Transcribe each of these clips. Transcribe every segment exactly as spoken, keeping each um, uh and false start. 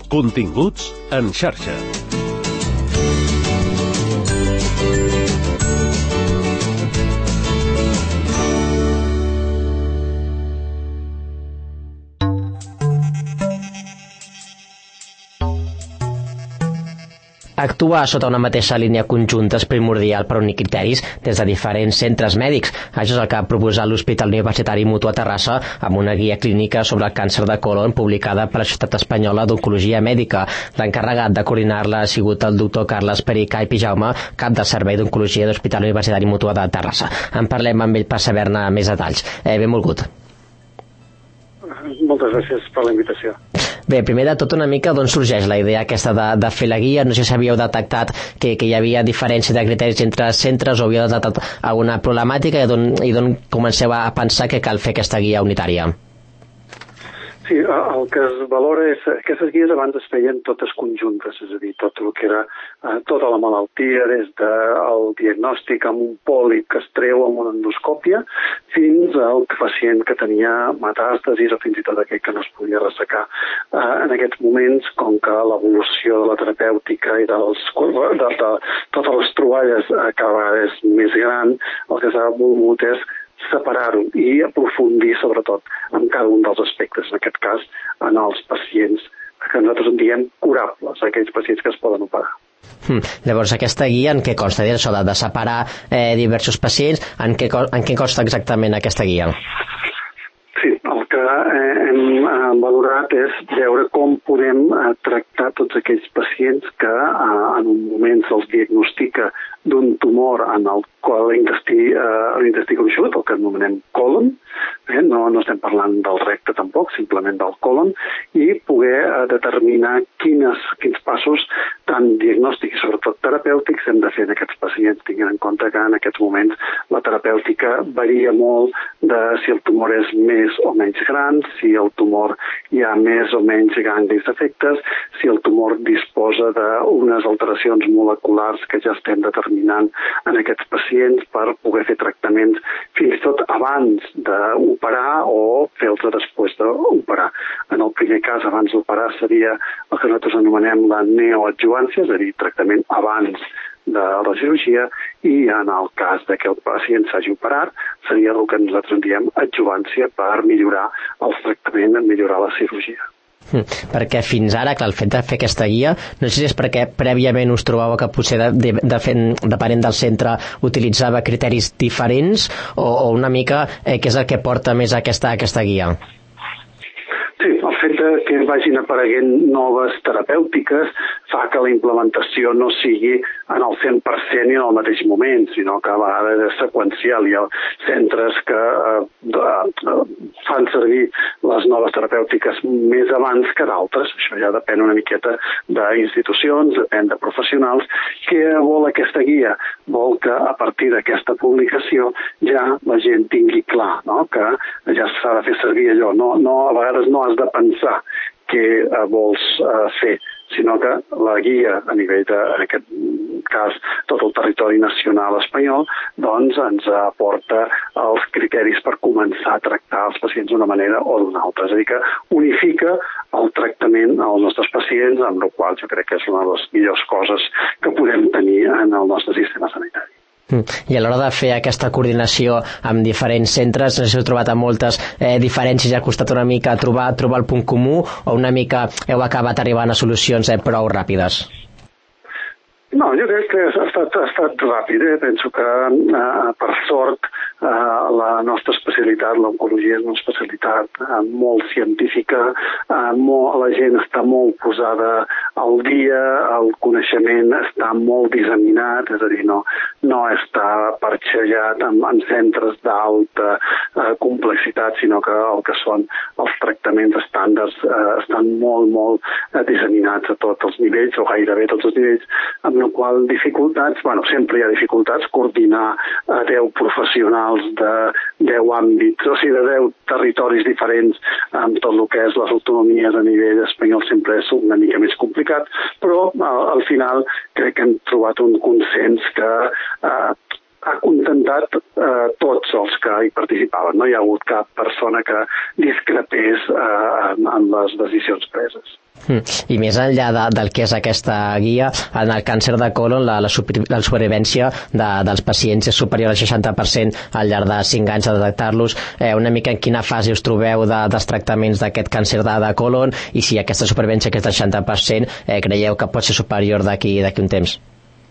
Continguts en xarxa. Actuar sota una mateixa línia conjunta és primordial per unir criteris des de diferents centres mèdics. Això és el que ha proposat l'Hospital Universitari Mutu a Terrassa amb una guia clínica sobre el càncer de colon publicada per la Societat Espanyola d'Oncologia Mèdica. L'encarregat de coordinar-la ha sigut el doctor Carles Pericay Pijaume, cap del Servei d'Oncologia de l'Hospital Universitari Mutu de Terrassa. En parlem amb ell per saber-ne més detalls. Eh, benvolgut. Moltes gràcies per la invitació. Bé, primer de tot una mica d'on sorgeix la idea aquesta de, de fer la guia. No sé si havíeu detectat que, que hi havia diferència de criteris entre centres o havíeu detectat alguna problemàtica i d'on comenceu a pensar que cal fer aquesta guia unitària. Sí, el que es valora és que aquestes guies abans es feien totes conjuntes, és a dir, tot el que era eh, tota la malaltia, des del diagnòstic amb un pòlip que es treu amb una endoscòpia fins al pacient que tenia metàstasis o fins i tot aquell que no es podia ressecar. Eh, en aquests moments, com que l'evolució de la terapèutica i dels, de, de totes les troballes eh, cada vegada és més gran, el que s'ha volgut és separar-ho i aprofundir sobretot en cada un dels aspectes, en aquest cas en els pacients que nosaltres en diem curables, aquells pacients que es poden operar. Hmm. Llavors aquesta guia en què consta? Això de separar eh, diversos pacients, en què, en què consta exactament aquesta guia? Sí, el que eh, hem eh, valorat és veure com podem eh, tractar tots aquells pacients que eh, en un moment se'ls diagnostica d'un tumor en el qual l'intestí eh, gruixut, el que anomenem colon, eh, no, no estem parlant del recte tampoc, simplement del colon, i poder eh, determinar quines, quins passos tant diagnòstics i sobretot terapèutics hem de fer en aquests pacients, tinguent en compte que en aquests moments la terapèutica varia molt de si el tumor és més o menys gran, si el tumor hi ha més o menys ganglis d'efectes, si el tumor disposa d'unes alteracions moleculars que ja estem determinant en aquests pacients per poder fer tractaments fins i tot abans d'operar o fer-los després d'operar. En el primer cas, abans d'operar, seria el que nosaltres anomenem la neoadjuvància, és a dir, tractament abans de la cirurgia, i en el cas de que el pacient s'hagi operat, seria el que nosaltres en diem adjuvància per millorar el tractament, millorar la cirurgia. Hmm. Perquè fins ara, clar, el fet de fer aquesta guia, no sé si és perquè prèviament us trobàveu que potser de, de, de fent, depenent del centre utilitzava criteris diferents o, o una mica eh, què és el que porta més a aquesta, a aquesta guia? Sí, el fet de que vagin apareguent noves terapèutiques fa que la implementació no sigui en el cent per cent i en el mateix moment, sinó que a vegades és seqüencial. Hi ha centres que eh, de, fan servir les noves terapèutiques més abans que d'altres. Això ja depèn una miqueta d'institucions, depèn de professionals. Què vol aquesta guia? Vol que a partir d'aquesta publicació ja la gent tingui clar, no? Que ja s'ha de fer servir allò. No, no, a vegades no has de pensar què eh, vols eh, fer, sinó que la guia a nivell de, en aquest cas, tot el territori nacional espanyol, doncs ens aporta els criteris per començar a tractar els pacients d'una manera o d'una altra. És a dir, que unifica el tractament als nostres pacients, amb la qual jo crec que és una de les millors coses que podem tenir en el nostre sistema sanitari. I a l'hora de fer aquesta coordinació amb diferents centres, no sé si heu trobat moltes eh, diferències i ha costat una mica trobar, trobar el punt comú o una mica heu acabat arribant a solucions eh, prou ràpides? No, jo crec que ha estat, ha estat ràpid. Eh? Penso que, eh, per sort, eh, la nostra especialitat, l'oncologia, és una especialitat eh, molt científica, eh, molt, la gent està molt posada al dia, el coneixement està molt disseminat, és a dir, no, no està parxellat en, en centres d'alta eh, complexitat, sinó que el que són els tractaments estàndards eh, estan molt, molt eh, disseminats a tots els nivells, o gairebé tots els nivells, amb la qual dificultats, bueno, sempre hi ha dificultats, coordinar a deu professionals de deu àmbits, o sigui, de deu territoris diferents amb tot el que és les autonomies a nivell espanyol sempre és una mica més complicat, però al, al final crec que hem trobat un consens que eh, ha contentat eh, tots els que hi participaven. No hi ha hagut cap persona que discrepés eh, en, en les decisions preses. I més enllà de, del que és aquesta guia, en el càncer de colon la, la, super, la supervivència de, dels pacients és superior al seixanta per cent al llarg de cinc anys de detectar-los. Eh, una mica en quina fase us trobeu de, dels tractaments d'aquest càncer de, de colon, i si aquesta supervivència, que és del seixanta per cent, eh, creieu que pot ser superior d'aquí d'aquí un temps?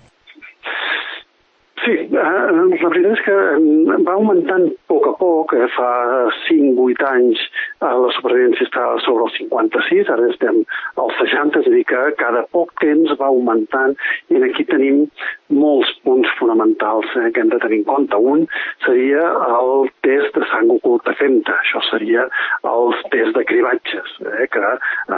Sí, eh, la veritat és que va augmentant a poc a poc. Eh, fa cinc vuit anys eh, la supervivència estava sobre el cinquanta-sis, ara estem al seixanta, és a dir que cada poc temps va augmentant, i aquí tenim molts punts fonamentals eh, que hem de tenir en compte. Un seria el test de sang oculta femta, això seria els tests de cribatges, eh, que eh,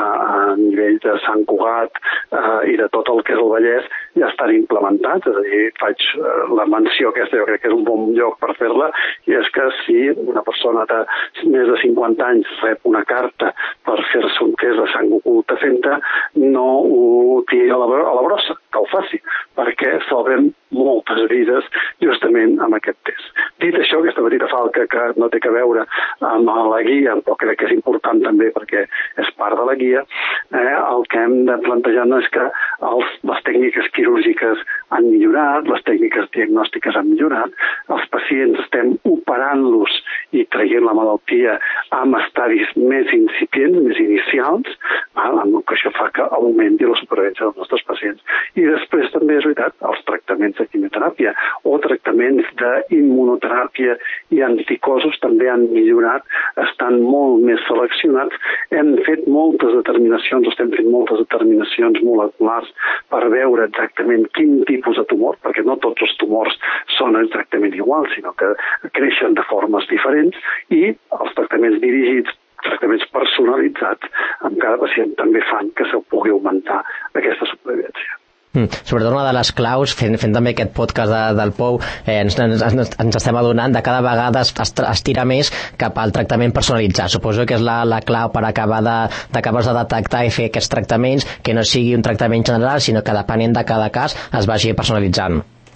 a nivell de Sant Cugat eh, i de tot el que és el Vallès ja estan implementats, és a dir, faig la menció aquesta, jo crec que és un bon lloc per fer-la, i és que si una persona de més de cinquanta anys rep una carta per fer-se un test de sang oculta femta, no ho tiri a la, a la brossa, que ho faci, perquè salvem moltes vides justament amb aquest test. Dit això, aquesta petita falca que no té a veure amb la guia, però crec que és important també perquè és part de la guia, eh, el que hem de plantejar és que els, les tècniques quirúrgiques han millorat, les tècniques diagnòstiques han millorat, els pacients estem operant-los i traient la malaltia amb estadis més incipients, més inicials, val? Amb que això fa que augmenti la supervivència dels nostres pacients. I després també és veritat, els tractaments de quimioteràpia o tractaments d'immunoteràpia i anticosos també han millorat, estan molt més seleccionats. Hem fet moltes determinacions, estem fent moltes determinacions moleculars per veure exactament quin tipus de tumor, perquè no tots els tumors són exactament iguals, sinó que creixen de formes diferents, i els tractaments dirigits, tractaments personalitzats amb cada pacient també fan que se pugui augmentar aquesta supervivència. Mm. Sobretot una de les claus, fent, fent també aquest podcast de, del Pou, eh, ens, ens, ens estem adonant de cada vegada es, es tira més cap al tractament personalitzat. Suposo que és la, la clau per acabar de, d'acabar de detectar i fer aquests tractaments, que no sigui un tractament general, sinó que depenent de cada cas es vagi personalitzant.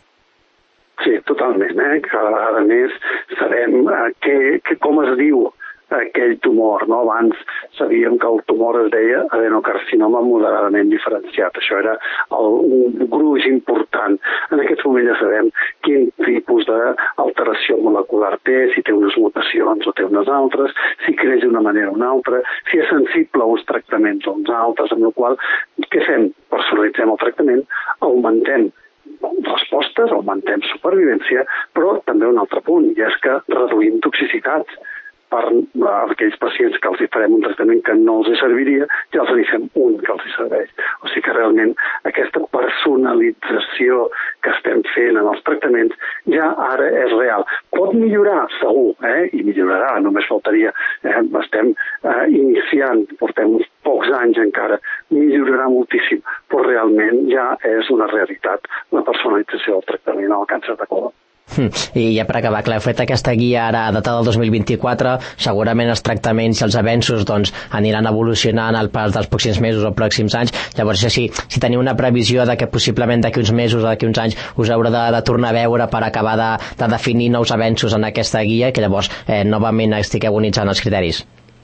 Sí, totalment. Eh? Cada més sabem eh, que, que, com es diu aquell tumor, no? Abans sabíem que el tumor es deia adenocarcinoma moderadament diferenciat. Això era el, un gruix important. En aquest moment ja sabem quin tipus d'alteració molecular té, si té unes mutacions o té unes altres, si creix d'una manera o una altra, si és sensible a uns tractaments o uns altres, amb la qual cosa, què fem? Personalitzem el tractament, augmentem respostes, augmentem supervivència, però també un altre punt, i és que reduïm toxicitats. Per aquells pacients que els hi farem un tractament que no els hi serviria, ja els hi fem un que els hi serveix. O sigui que realment aquesta personalització que estem fent en els tractaments ja ara és real. Pot millorar, segur, eh? I millorarà, només faltaria. Eh? Estem eh, iniciant, portem uns pocs anys encara, millorarà moltíssim, però realment ja és una realitat la personalització del tractament al càncer de colon. I ja per acabar, clar, heu fet aquesta guia ara datada del dos mil vint-i-quatre, segurament els tractaments i els avenços doncs, aniran evolucionant al pas dels pròxims mesos o pròxims anys. Llavors, si, si teniu una previsió de que possiblement d'aquí uns mesos o d'aquí uns anys us haureu de, de tornar a veure per acabar de, de definir nous avenços en aquesta guia, que llavors eh, novament estigueu bonitzant els criteris.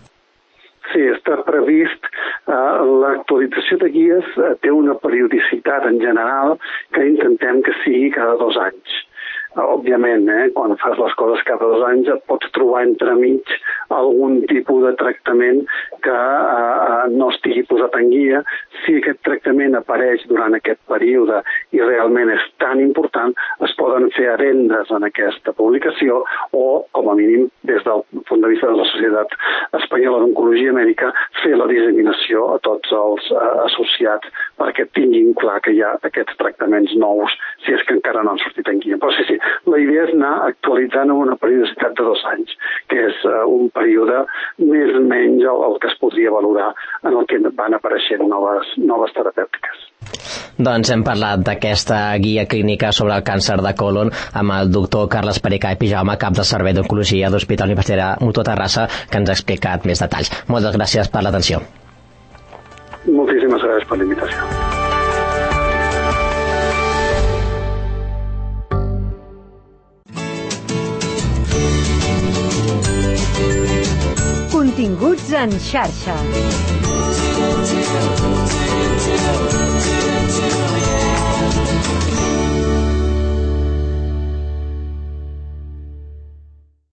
Sí, està previst. Uh, l'actualització de guies uh, té una periodicitat en general que intentem que sigui cada dos anys. Òbviament, eh, quan fas les coses cada dos anys et pots trobar entremig algun tipus de tractament que eh, no estigui posat en guia. Si aquest tractament apareix durant aquest període i realment és tan important, es poden fer adendes en aquesta publicació o, com a mínim, des del punt de vista de la Societat Espanyola d'Oncologia Mèdica, fer la disseminació a tots els eh, associats perquè tinguin clar que hi ha aquests tractaments nous, si és que encara no han sortit en guia. Però sí, sí, la idea és anar actualitzant en una periodicitat de dos anys, que és uh, un període més o menys el, el que es podria valorar en el que van apareixent noves, noves terapèutiques. Doncs hem parlat d'aquesta guia clínica sobre el càncer de colon amb el doctor Carles Pericà i Pijaume, cap del Servei d'Oncologia d'Hospital Universitari Mutua Terrassa, que ens ha explicat més detalls. Moltes gràcies per l'atenció. Moltíssimes gràcies per l'invitació. Continguts en xarxa.